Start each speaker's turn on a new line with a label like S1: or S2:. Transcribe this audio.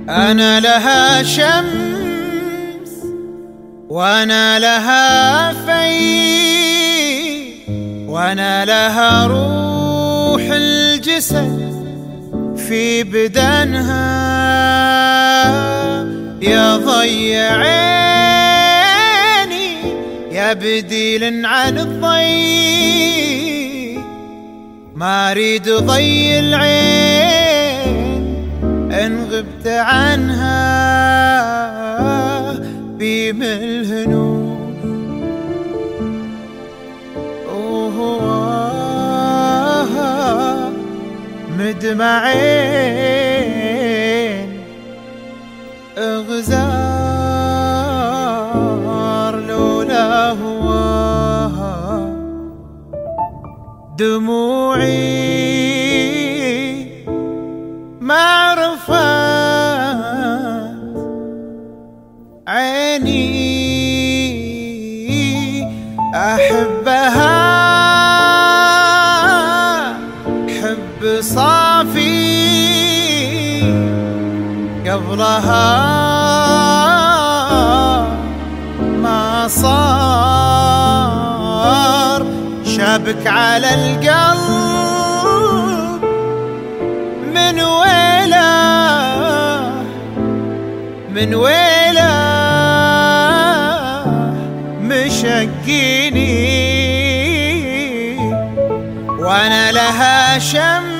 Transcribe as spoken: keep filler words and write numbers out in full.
S1: أنا لها شمس وأنا لها في، وأنا لها روح الجسد في بدنها. يا ضي عيني يا بديل عن الضي، ما أريد ضي العين إن غبت عنها بيم الهنود. مدمعين اغزار لولا هو دموعي ما عرفت عيني أحبها حب صافي قبلها ما صار شابك على القلب من ويله من ويله مشقيني. وأنا لها شم